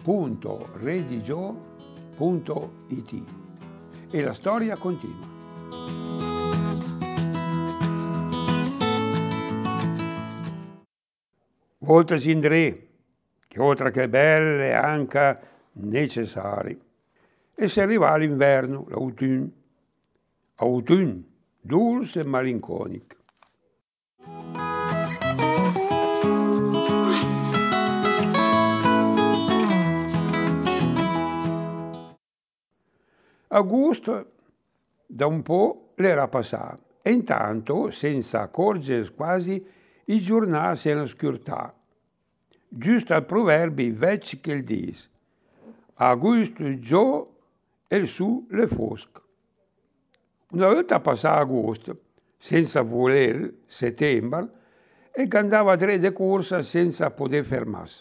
www.redigio.it e la storia continua. Volta Indrè, che oltre che belle anche necessari. E si arriva all'inverno, l'autunno. Autunno, dolce e malinconico. Augusto da un po' l'era passato e intanto, senza accorgersi quasi, i giornali si erano scurtati. Giusto al proverbio vecchio che dice: Augusto già e su le fosche. Una volta passato agosto, senza voler, settembre, e andava a tre di corsa senza poter fermarsi.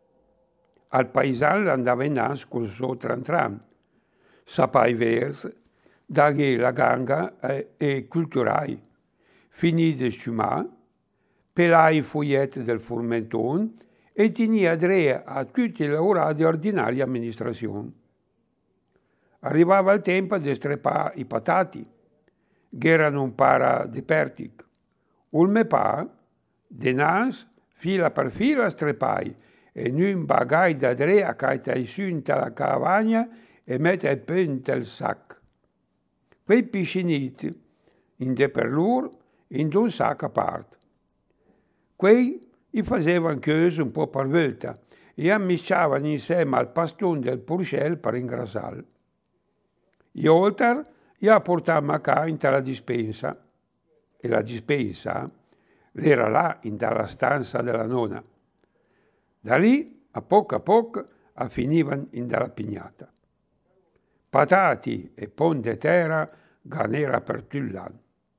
Al paesano andava innanzi col suo tran, sapai vers, dagli la ganga e culturai, finì di sciumare, pelai i foglietti del formentone e tenia drea a tutti i lavorati di ordinaria amministrazione. Arrivava il tempo di strepare i patati, che erano un para di pertic. Un me pa, denans, fila per fila strepai, e nun bagai da drea caitai su in la cavagna e mette il pen nel sac. Quei pisciniti, in de per loro, in un sac a parte. Quei i facevano chiuso un po' per volta e ammisciavano insieme al pastone del porcel per ingrassare. Gli oltar gli portavamo a casa in la dispensa, e la dispensa era là in dalla stanza della nonna. Da lì, a poco, finivano in dalla pignata. Patati e pon de terra ganera per tullan.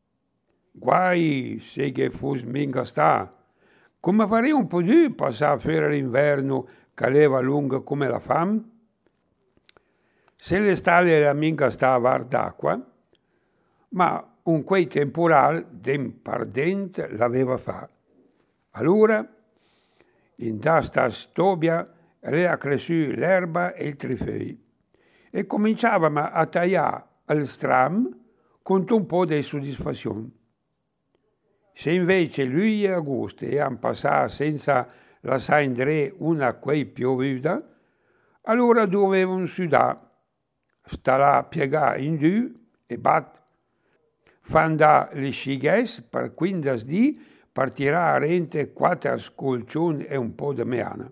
Guai se che fosse minga sta, come farei un po' di passare fuori l'inverno che leva lunga come la fam? Se l'estate era minga sta a var d'acqua, ma un quei temporal den pardent l'aveva fa. Allora, in da sta stobia era cresciuta l'erba e il trifei e cominciavamo a tagliare il stram con un po' di soddisfazione. Se invece lui e agosto erano passati senza lasciare indre una quei piovuta, allora dovevano sudare, sta là piegare in giù e bat, fanda le scighes per 15 dì per tirare a rente 4 scolcioni e un po' di meana.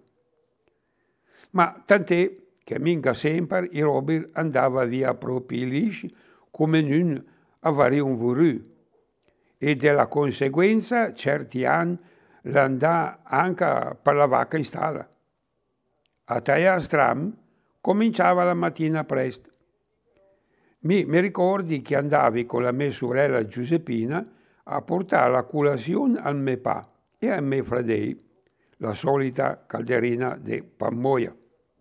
Ma tant'è che minca sempre i robi andava via proprio lisci come non aveva un vorù, e della conseguenza certi anni l'andà anche per la vacca in stalla. A tagliare stram cominciava la mattina presto. Mi ricordi che andavi con la mia sorella Giuseppina a portare la colazione al mio pa e ai miei fratelli, la solita calderina di pammoia.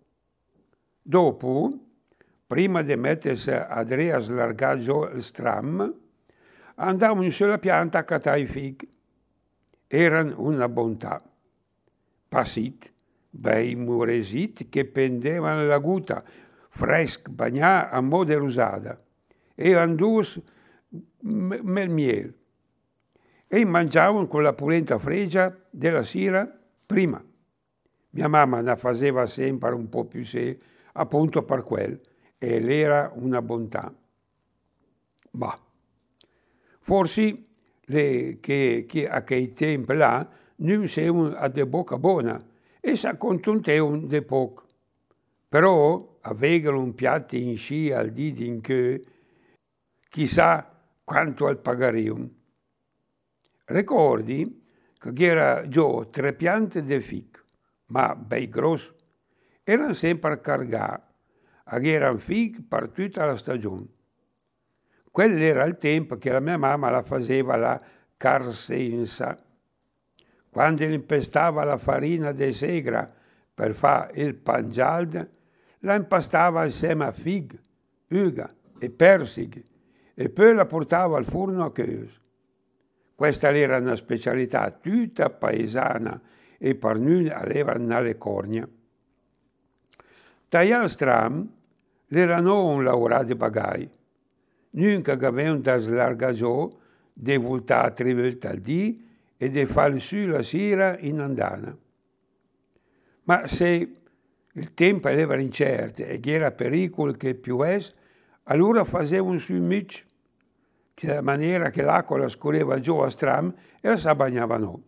Dopo, prima di mettersi a slargare il stram, andavano sulla pianta a cattare i fighi. Erano una bontà. Passit, bei muresit che pendevano alla gutta, freschi, bagnati a modo usata, e andus nel miele. E mangiavano con la pulenta fregia della sera prima. Mia mamma ne faceva sempre un po' più se, appunto per quel, e l'era una bontà. Ma forse che a quei tempi là non siamo a de bocca buona e si accontentavano di poco. Però avevano un piatto in sci al dito in che chissà quanto al pagarium. Ricordi che era già 3 piante di fic, ma bei grossi, erano sempre cargati, ed erano fic per tutta la stagione. Quello era il tempo che la mia mamma la faceva la carsenza. Quando impestava la farina di segra per fare il pangialde, la impastava insieme a fig, uga e persighe e poi la portava al forno a chiuso. Questa era una specialità tutta paesana e per noi aveva nelle corna. Tagliar stram era non un lavorar di bagai. Nunca avevano da slargare de voltare 3 volte al dì e de fare su la sera in andana. Ma se il tempo era incerto e era pericolo che piovesse, allora facevano su mucci, de maniera che l'acqua la scorreva giù a stram e la s'abbagnavano.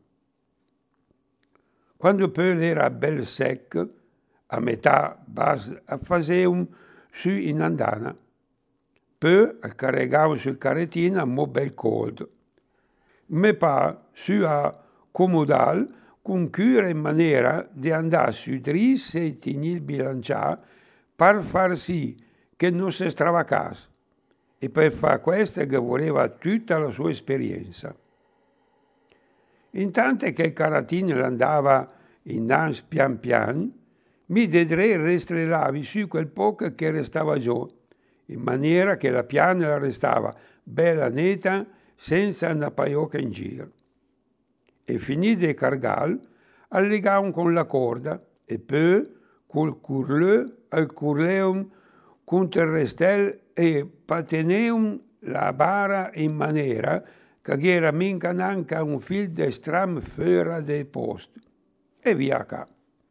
Quando poi era bel secco, a metà base, facevano su in andana. Poi carregavano sul carrettino a mo bel caldo. Me pa su a comodal con cura in maniera di andare su drizze e tenir bilanciare per far sì che non si stravacasse. E per fare questo che voleva tutta la sua esperienza. Intanto che il carrettino andava innanzi pian pian, mi dedrei restrellavi su quel poco che restava giù, in maniera che la piana restava bella netta senza una paiocca in giro. E finito di cargar, allegavamo con la corda e poi col curleu al curleum contro il restel e pateneum la bara in maniera che era minca nanca un fil de stram fuori del posto. E via qua.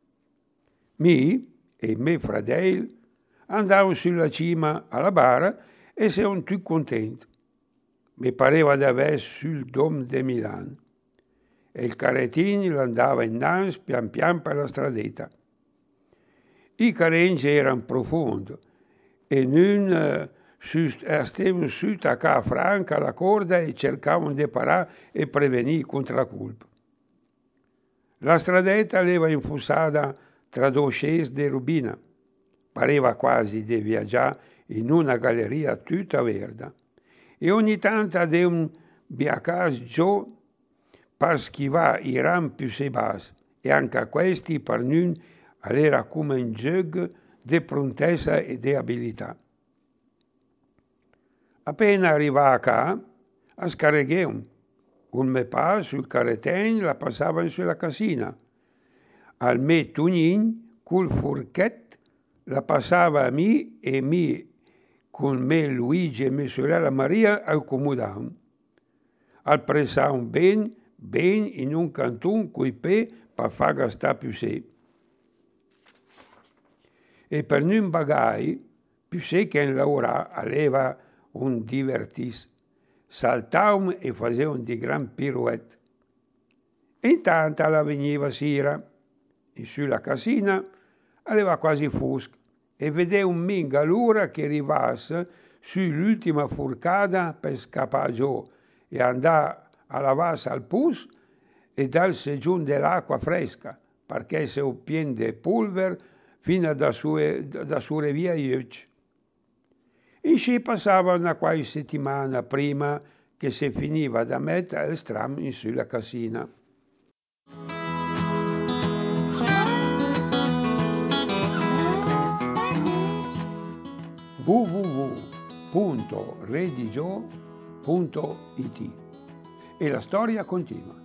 Mi e me fratelli andavamo sulla cima alla bara e siamo tutti contenti. Mi pareva di avere sul Dom di Milano. E il carrettino andava innanzi pian pian per la stradetta. I carengi erano profondi e non stavano su a franca la corda e cercavano di parare e prevenire contro la colpa. La stradetta aveva infussata tra due scese di rubina. Pareva quasi di viaggiare in una galleria tutta verde. E ogni tanto avevamo biacato giù per schivare i rampi più bassi, e anche questi per noi era come un gioco di prontezza e di abilità. Appena arrivava a scarreghiamo. Un me pa sul carrettino la passavano sulla casina. Al me Tugnin, col forchet, la passava a me e mi con me Luigi e mia sorella Maria al comodavano. Al pressavano ben in un canton coi pe per far stare più sé. E per non bagai, più sé che in lavorare aveva un divertis. Saltavano e facevano di gran pirouette. E intanto la veniva sera, e sulla casina aveva quasi fosco, e vedeva un minga l'ora che arrivasse sull'ultima furcata per scappare giù e andare a lavarsi al pus e darsi giù dell'acqua fresca, perché se pieno di polvere fino da sure via gli occhi. E ci passava una qualche settimana prima che si finiva da mettere il stram in sulla casina. www.redigio.it e la storia continua.